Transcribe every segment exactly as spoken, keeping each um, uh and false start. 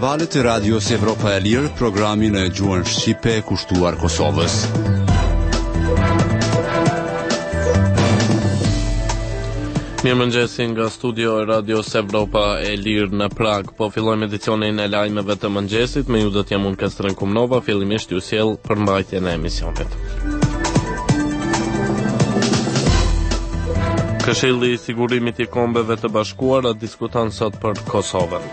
valët e Radios Evropa e Lirë, programin e gjuhën shqipe kushtuar Kosovës. Mirëmëngjesi nga studio e Radios Evropa e Lirë në Prag. Po fillojmë edicionin e lajmeve të mëngjesit. Me ju do t'jam unë Kestren Kumnova, fillimisht ju sjell përmbajtjen e emisionit. Këshilli i Sigurimit i Kombeve të Bashkuara diskuton sot për Kosovën.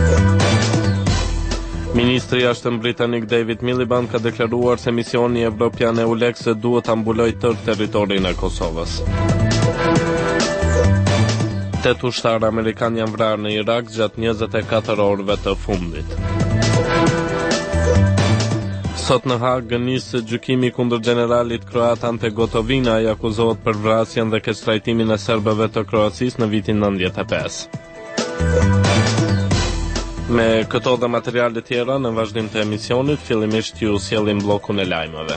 Ministri i Jashtëm britanik David Miliband ka deklaruar se misioni evropian EULEX duhet ta mbulojë tërë territorin e Kosovës. Tetë ushtarë amerikanë janë vrarë në Irak gjatë njëzet e katër orëve të fundit. Sot në Hagë nis gjykimi kundër generalit kroat Ante Gotovina, i akuzohet për vrasjen dhe keqtrajtimin e serbëve të Kroacisë në vitin nëntëdhjetë e pesë. Me këto dhe materiale tjera në vazhdim të emisionit, fillimisht ju sjellim bllokun e lajmeve.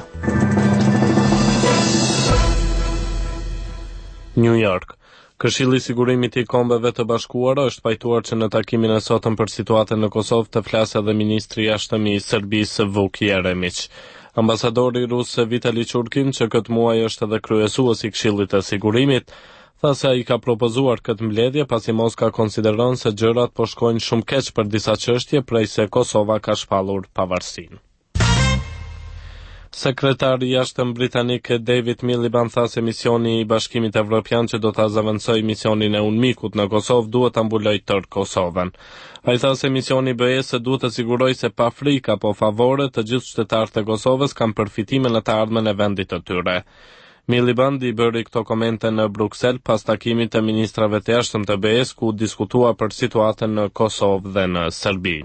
New York. Këshilli i Sigurimit i Kombeve të Bashkuara është pajtuar që në takimin e sotëm për situatën në Kosovë të flasë edhe ministri i jashtëm i Serbisë Vuk Jeremić. Ambasadori rus Vitali Churkin, që këtë muaj është edhe kryesues i Këshillit të Sigurimit, tha se ai ka propozuar këtë mbledhje pasi Moska konsideron se gjërat po shkojnë shumë keq për disa çështje prej se Kosova ka shpallur pavarësinë. Sekretari i Jashtëm britanik David Miliband tha se misioni i Bashkimit Evropian që do ta zëvendësojë misionin e UNMIK-ut në Kosovë duhet ta mbulojë tërë Kosovën. Ai tha se misioni B E S duhet të sigurojë se pa frikë apo favore të gjithë qytetarët e Kosovës kanë përfitime në të ardhmen e vendit të tyre. Miliband i bëri këto komente në Bruksel pas takimit të ministrave të jashtëm të B E S ku diskutua për situatën në Kosovë dhe në Serbi.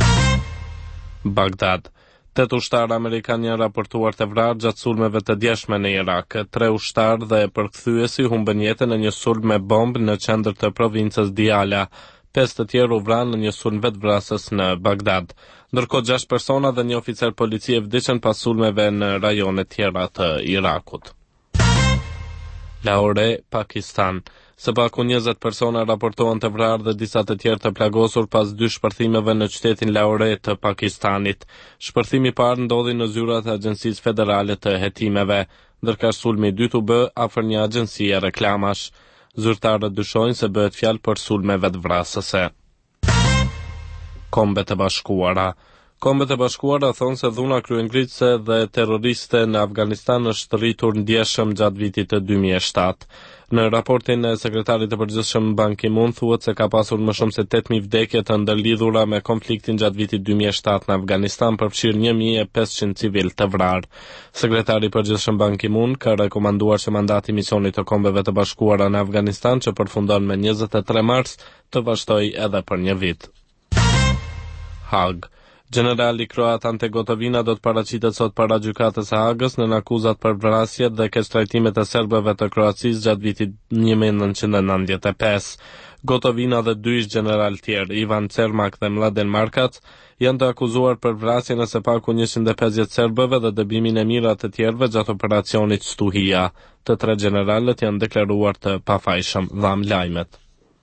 Bagdad. Tetë ushtarë amerikanë janë raportuar të vrarë gjatë sulmeve të djeshme në Irak. Tre ushtarë dhe përkthyesi humbën jetën në një sulm me bombë në qendër të provincës Diyala. Pesë të tjerë u vranë në një sulm vetvrasës në Bagdad. Ndërkohë gjashtë persona dhe një oficer policie vdiqën pas sulmeve në rajone tjera të Irakut. Lahore, Pakistan. Së paku njëzet persona raportohen të vrarë dhe disa të tjerë të plagosur pas dy shpërthimeve në qytetin Lahore të Pakistanit. Shpërthimi i parë ndodhi në zyrat e Agjencisë Federale të Hetimeve, ndërka sulmi i dytë u bë afër një agjencie reklamash. Zyrtarët dyshojnë se bëhet fjalë për sulme vetvrasëse. Kombet e Bashkuara. Kombet e Bashkuara thonë se dhuna kryengritëse dhe terroriste në Afganistan është rritur ndjeshëm gjatë vitit të dy mijë e shtatë. Në raportin e sekretarit të përgjithshëm Ban Ki-moon thuhet se ka pasur më shumë se tetë mijë vdekje të ndërlidhura me konfliktin gjatë vitit dy mijë e shtatë në Afganistan, përfshirë një mijë e pesëqind civil të vrarë. Sekretari i përgjithshëm Ban Ki-moon ka rekomanduar që mandati i misionit të Kombeve të Bashkuara në Afganistan, që përfundon me njëzet e tre mars, të vazhdojë edhe për një vit. Hag. Generali kroat Ante Gotovina do të paraqitet sot para gjykatës së Hagës në akuzat për vrasjet dhe keqtrajtimet e serbëve të Kroacisë gjatë vitit një mijë nëntëqind e nëntëdhjetë e pesë. Gotovina dhe dy ish general tjerë, Ivan Cermak dhe Mladen Markac, janë të akuzuar për vrasjen e së paku njëqind e pesëdhjetë serbëve dhe dëbimin e mijëra të tjerëve gjatë operacionit Stuhia. Të tre generalët janë deklaruar të pafajshëm, dham lajmet.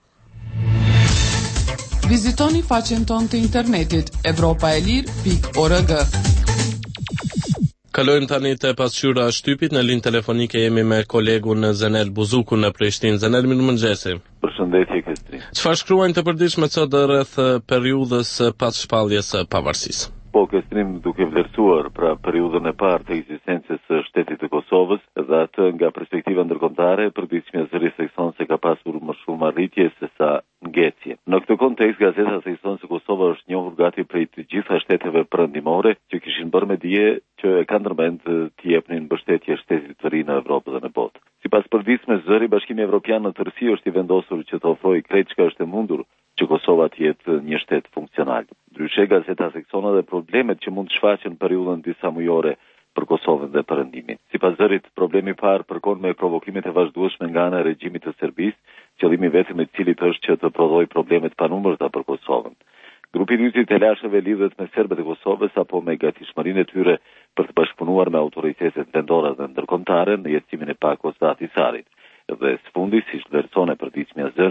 Vizitoni faqen tonë të internetit evropa e lirë pikë org. Kalojmë tani te pasqyra e shtypit. Në linjë telefonike jemi me kolegun Zenel Buzuku në Prishtinë. Zenel, mirëmëngjesi. Përshëndetje, Kestri. Çfarë shkruajnë të përditshme sot rreth periudhës pas shpalljes së pavarësisë? Po, Kestrim, duke vlerësuar pra periudhën e parë të ekzistencës së shtetit të Kosovës dhe atë nga perspektiva ndërkombëtare, përditshmja zërisë thekson se ka pasur më shumë arritje se sa ngjecje. Në këtë kontekst, gazeta thekson se Kosova është njohur gati prej të gjitha shteteve perëndimore që kishin bërë me dije që e kanë ndërmend të jepnin mbështetje shtetit të ri në Evropë dhe në botë. Sipas përditshme, zëri Bashkimi Evropian në tërësi është i vendosur që të ofrojë krejt çka është e mundur që Kosova të jetë një shtet funksional. Ndryshe, gazeta thekson edhe problemet që mund të shfaqen periudhën disa mujore për Kosovën dhe perëndimin. Sipas zërit, problemi i parë përkon me provokimet e vazhdueshme nga ana e regjimit të Serbisë, qëllimi vetëm i cilit është që të prodhojë problemet panumërta për Kosovën. Grupi i dytë i të lashëve lidhet me serbët e Kosovës apo me gatishmërinë e tyre për të bashkëpunuar me autoritetet vendore dhe ndërkombëtare në jetësimin e Pakos dhe Ahtisarit. Dhe së fundi, si vlerëson e përditshmja zëri,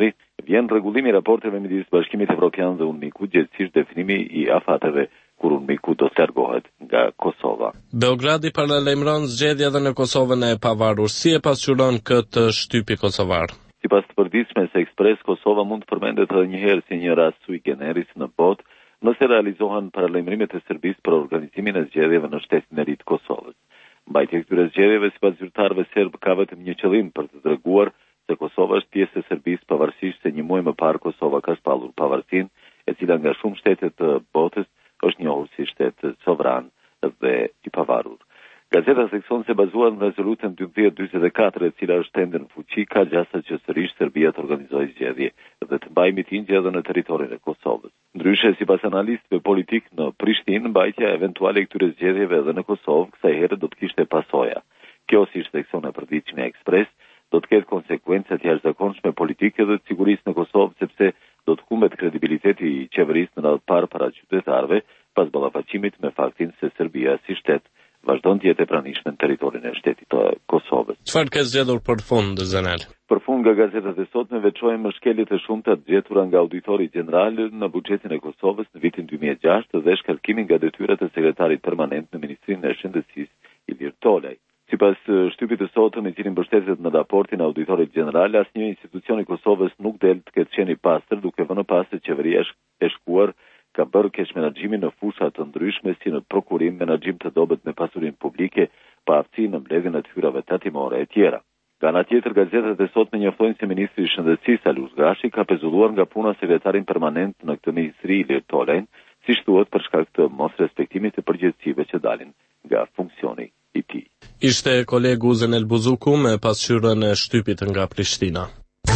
vjen rregullimi i raporteve midis Bashkimit Evropian dhe UNMIK-ut, gjithsesi definimi i afateve kur UNMIK-u do të largohet nga Kosova. Beogradi paralajmëron zgjedhje edhe në Kosovën e pavarur. Si e pasqyron këtë shtypi kosovar? Sipas të përditshme se Ekspres, Kosova mund të përmendet edhe një herë si një rast sui generis në botë, nëse realizohen paralajmërimet e Serbisë për organizimin e zgjedhjeve në shtetin e ri të Kosovës. Mbajtja e këtyre zgjedhjeve sipas zyrtarëve serb ka vetëm një qëllim, për të treguar se Kosova është pjesë e Serbisë, pavarësisht se një muaj më parë Kosova ka shpallur pavarësinë, e cila nga shumë shtete të botës është njohur si shtet sovran dhe i pavarur. Gazeta thekson se bazuar në rezolutën dymbëdhjetë dymbëdhjetë e katër, e cila është ende në fuqi, ka gjasa që sërish Serbia të organizojë zgjedhje dhe të mbajë mitingje edhe në territorin e Kosovës. Ndryshe, sipas analistëve politik në Prishtinë, mbajtja eventuale e këtyre zgjedhjeve edhe në Kosovë kësaj here do të kishte pasoja. Kjo, si thekson e përditshme e Ekspres, do të ketë konsekwenca të jashtëzakonshme politike dhe të sigurisë në Kosovë, sepse do të humbet kredibiliteti i qeverisë në radhë parë para qytetarëve pas ballafaqimit me faktin se Serbia si shtet vazhdon të jetë e pranishme në territorin e shtetit të Kosovës. Çfarë ka zgjedhur për fund, Zenel? Për fund, nga gazetat e sotme veçojmë shkeljet e shumta të gjetura nga auditori gjeneral në buxhetin e Kosovës në vitin dy mijë e gjashtë dhe shkarkimin nga detyrat e sekretarit permanent në Ministrinë e Shëndetësisë Ilir Tolaj. Sipas shtypit të sotëm, i cili mbështetet në raportin e auditorit gjeneral, asnjë institucion i Kosovës nuk del të ketë qenë i pastër, duke vënë pas se qeveria e shkuar ka bërë keq menaxhimin në fusha të ndryshme si në prokurim, menaxhim të dobët me pasurinë publike, pa aftësi në mbledhjen e të hyrave tatimore e tjera. Nga ana tjetër, gazetat e sotme njoftojnë se ministri i Shëndetësisë Alus Gashi ka pezulluar nga puna sekretarin permanent në këtë ministri Ilir Tolaj, siç thuhet për shkak të mos respektimit të përgjegjësive që dalin nga funksioni i tij. Ishte kolegu Zenel Buzuku me pasqyrën e shtypit nga Prishtina.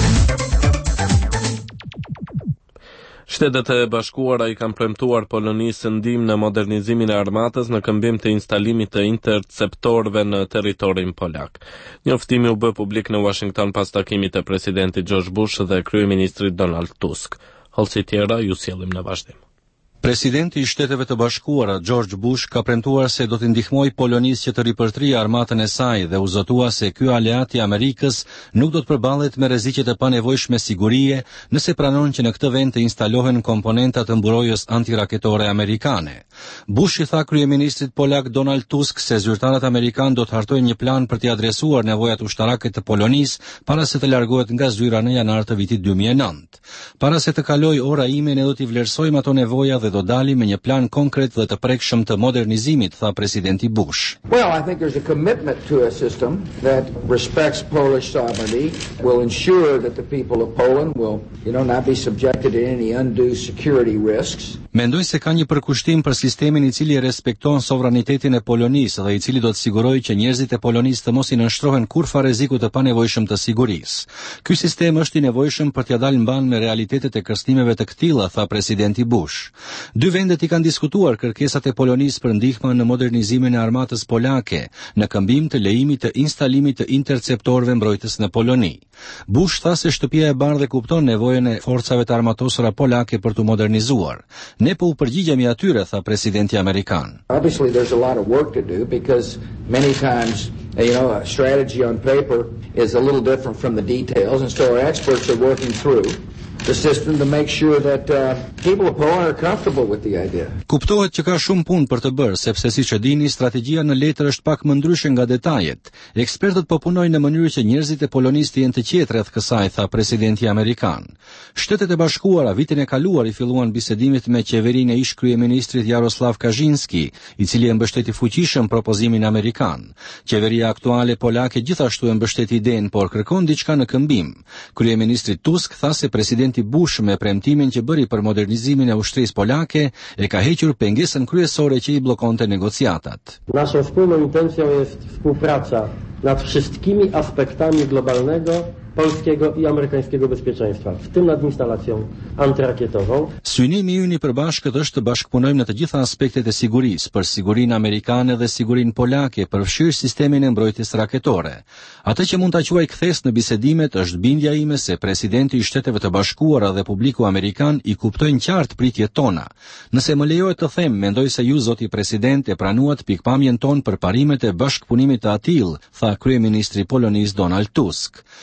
Shtetet e Bashkuara i kanë premtuar Polonisë ndihmë në modernizimin e armatës në këmbim të instalimit të interceptorëve në territorin polak. Njoftimi u bë publik në Washington pas takimit të presidentit George Bush dhe kryeministrit Donald Tusk. Hollësi tjera ju sjellim në vazhdim. Presidenti i Shteteve të Bashkuara, George Bush, ka premtuar se do të ndihmojë Polonisë që të ripërtrijë armatën e saj dhe u zotua se ky aleat i Amerikës nuk do të përballet me rreziqet e panevojshme sigurie nëse pranon që në këtë vend të instalohen komponenta të mburojjes antiraketore amerikane. Bush i tha kryeministrit polak Donald Tusk se zyrtarët amerikanë do të hartojnë një plan për t'i adresuar nevojat ushtarake të Polonisë para se të largohet nga zyra në janar të vitit dy mijë e nëntë. Para se të kalojë ora ime, ne do t'i vlerësojmë ato nevoja dhe do dalim me një plan konkret dhe të prekshëm të modernizimit, tha presidenti Bush. Well, I think there's a commitment to a system that respects Polish sovereignty, will ensure that the people of Poland will, you know, not be subjected to any undue security risks. Mendoj se ka një përkushtim për sistemin i cili respekton sovranitetin e Polonisë dhe i cili do të sigurojë që njerëzit e Polonisë të mos i nënshtrohen kurrë rrezikut të panevojshëm të sigurisë. Ky sistem është i nevojshëm për t'ia dalë mban me realitetet e kërcënimeve të këtilla, tha presidenti Bush. Dy vendet i kanë diskutuar kërkesat e Polonisë për ndihmë në modernizimin e armatës polake, në këmbim të lejimit të instalimit të interceptorëve mbrojtës në Poloni. Bush tha se shtëpia e bardhë kupton nevojën e forcave të armatosura polake për të modernizuar. Ne po u përgjigjemi atyre, tha presidenti amerikan. Obviously there's a lot of work to do because many times, you know, a strategy on paper is a little different from the details, and so our experts are working through the system to make sure that uh, people of Poland are comfortable with the idea. Kuptohet që ka shumë punë për të bërë, sepse siç e dini, strategjia në letër është pak më ndryshe nga detajet. Ekspertët po punojnë në mënyrë që njerëzit e Polonisë të jenë të qetë rreth kësaj, tha presidenti amerikan. Shtetet e Bashkuara vitin e kaluar i filluan bisedimit me qeverinë e ish kryeministrit Jaroslav Kaczynski, i cili e mbështeti fuqishëm propozimin amerikan. Qeveria aktuale polake gjithashtu e mbështeti idenë, por kërkon diçka në këmbim. Kryeministri Tusk tha se presidenti Bush me premtimin që bëri për modernizimin e ushtrisë polake e ka hequr pengesën kryesore që i bllokonte negocjatat. Naszą wspólną intencją jest współpraca nad wszystkimi aspektami globalnego, polskiego i amerykańskiego bezpieczeństwa, w tym nad instalacją antyrakietową. Synimi ynë i përbashkët është të bashkëpunojmë në të gjitha aspektet e sigurisë, për sigurinë amerikane dhe sigurinë polake, përfshirë sistemin e mbrojtjes raketore. Atë që mund ta quaj kthes në bisedimet është bindja ime se presidenti i Shteteve të Bashkuara dhe publiku amerikan i kuptojnë qartë pritjet tona. Nëse më lejohet të them, mendoj se ju zoti president e pranuat pikpamjen tonë për parimet e bashkëpunimit të atill, tha kryeministri Polonisë Donald Tusk. Zyrtar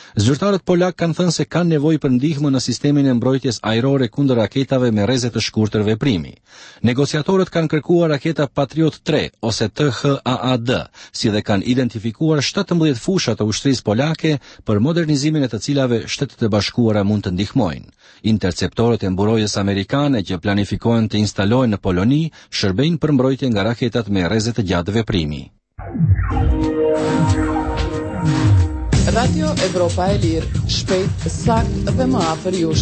Qytetarët polak kanë thënë se kanë nevojë për ndihmë në sistemin e mbrojtjes ajrore kundër raketave me rreze të shkurtër veprimi. Negociatorët kanë kërkuar raketa Patriot tre ose T H A A D, si dhe kanë identifikuar shtatëmbëdhjetë fusha të ushtrisë polake për modernizimin e të cilave Shtetet e Bashkuara mund të ndihmojnë. Interceptorët e mburojtjes amerikane që planifikohen të instalohen në Poloni shërbejnë për mbrojtje nga raketat me rreze të gjatë veprimi. Radio Evropa e Lirë, shpejt, sakt dhe më afër jush.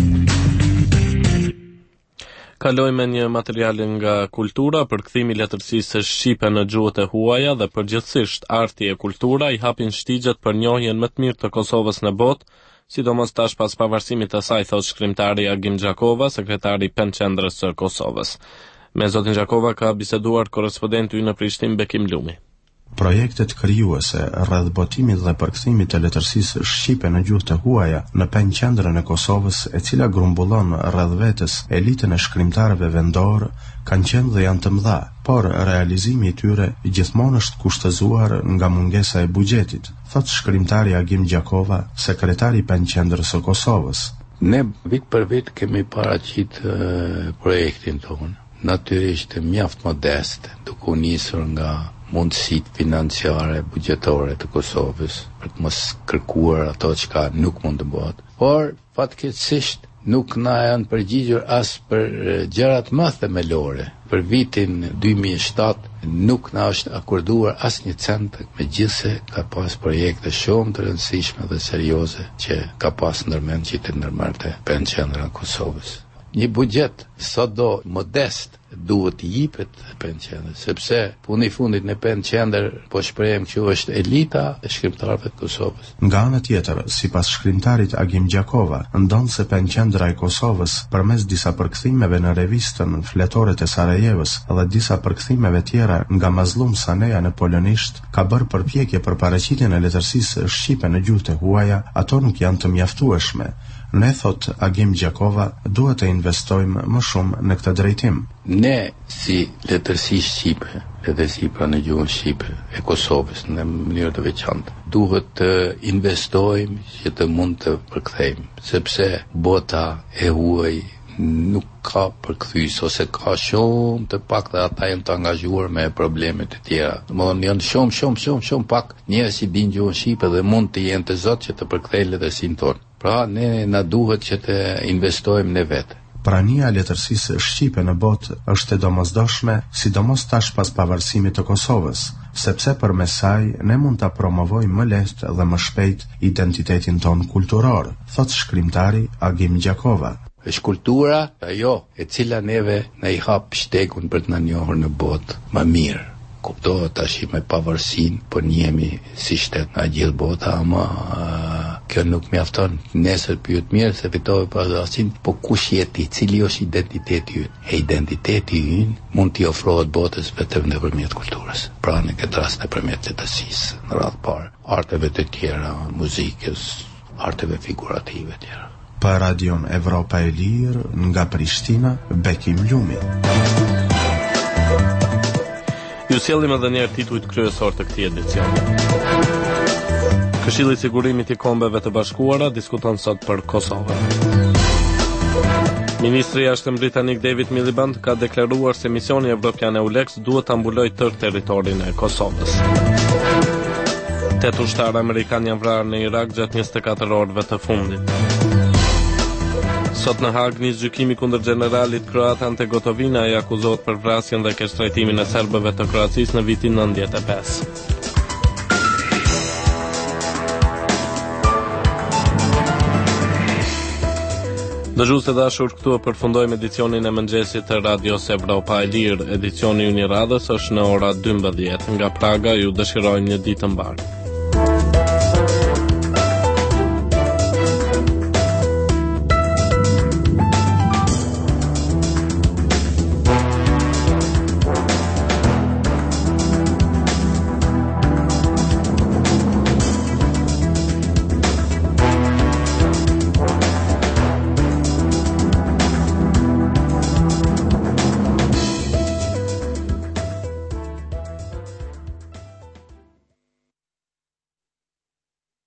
Kalojmë një material nga kultura për kthimi i letërsisë shqipe në gjuhët e huaja dhe përgjithsisht arti e kultura i hapin shtigjet për njohjen më të mirë të Kosovës në botë, sidomos tash pas pavarësimit të saj, thot shkrimtari Agim Gjakova, sekretari i Pen-qendrës së Kosovës. Me zotin Gjakova ka biseduar korrespondenti ynë në Prishtinë Bekim Lumi. Projektet krijuese rreth botimit dhe përkthimit të letërsisë shqipe në gjuhë të huaja në Pen-qendrën e Kosovës, e cila grumbullon rreth vetes elitën e shkrimtarëve vendor, kanë qenë dhe janë të mëdha, por realizimi i tyre gjithmonë është kushtëzuar nga mungesa e buxhetit, thot shkrimtari Agim Gjakova, sekretari i Pen-qendrës së Kosovës. Ne vit për vit kemi paraqit uh, projektin tonë, natyrisht mjaft modest, duke u nisur nga mundësit financiare, buxhetore të Kosovës, për të mos kërkuar ato që nuk mund të bëhet. Por, fatkeqësisht, nuk na janë përgjigjur as për gjërat më themelore. Për vitin dy mijë e shtatë nuk na është akorduar as një cent, megjithse ka pas projekte shumë të rëndësishme dhe serioze që ka pas ndërmend që të ndërmarrte Pen-qendra e Kosovës. Një buxhet sado modest duhet i jepet Pen-qendrës, sepse puni i fundit në Pen-qendër po shprehem që është elita e shkrimtarëve të Kosovës. Nga ana tjetër, sipas shkrimtarit Agim Gjakova, ndon se Pen-qendra e Kosovës përmes disa përkthimeve në revistën Fletoret e Sarajevës dhe disa përkthimeve tjera nga Mazlum Saneja në polonisht, ka bërë përpjekje për paraqitjen e letërsisë shqipe në gjuhët e huaja, ato nuk janë të mjaftueshme. Ne, thot Agim Gjakova, duhet të investojmë më shumë në këtë drejtim. Ne, si letërsi shqipe, letërsi pra në gjuhën shqipe e Kosovës në mënyrë të veçantë, duhet të investojmë që të mund të përkthejmë, sepse bota e huaj nuk ka përkthyes ose ka shumë të pak dhe ata janë të angazhuar me problemet e tjera. Domthonë janë shumë shumë shumë shumë pak njerëz që dinë gjuhën shqipe dhe mund të jenë të zot që të përkthejnë letërsinë tonë. Pra ne na duhet që të investojmë ne vetë. Prania e letërsisë shqipe në botë është e domosdoshme, sidomos tash pas pavarësimit të Kosovës, sepse përmes saj ne mund ta promovojmë më lehtë dhe më shpejt identitetin ton kulturor, thot shkrimtari Agim Gjakova. Është kultura ajo e cila neve na i hap shtekun për të na njohur në botë më mirë. Kuptohet tash me pavarësinë, po njemi si shtet nga gjithë bota, ama uh, kjo nuk mjafton. Nesër pyet mirë se fitove pavarësinë, po kush je ti, cili është identiteti ynë? E identiteti ynë mund t'i ofrohet botës vetëm nëpërmjet kulturës. Pra në këtë rast nëpërmjet letërsisë, në radhë parë, arteve të tjera, muzikës, arteve figurative tjera. Për Radion Evropa e Lirë, nga Prishtina, Bekim Lumi. Ju sjellim edhe një herë titujt kryesor të këtij edicioni. Këshilli i Sigurimit i Kombeve të Bashkuara diskuton sot për Kosovën. Ministri i Jashtëm britanik David Miliband ka deklaruar se misioni evropian EULEX duhet ta mbulojë tërë territorin e Kosovës. Tetë ushtarë amerikanë janë vrarë në Irak gjatë njëzet e katër orëve të fundit. Sot në Hag nis gjykimi kundër generalit kroat Ante Gotovina, i akuzohet për vrasjen dhe keqtrajtimin e serbëve të Kroacisë në vitin nëntëdhjetë e pesë. Dëgjues të dashur, këtu e përfundojmë edicionin e mëngjesit të Radios Evropa e Lirë. Edicioni i radhës është në ora dymbëdhjetë. Nga Praga ju dëshiroj një ditë të mbarë.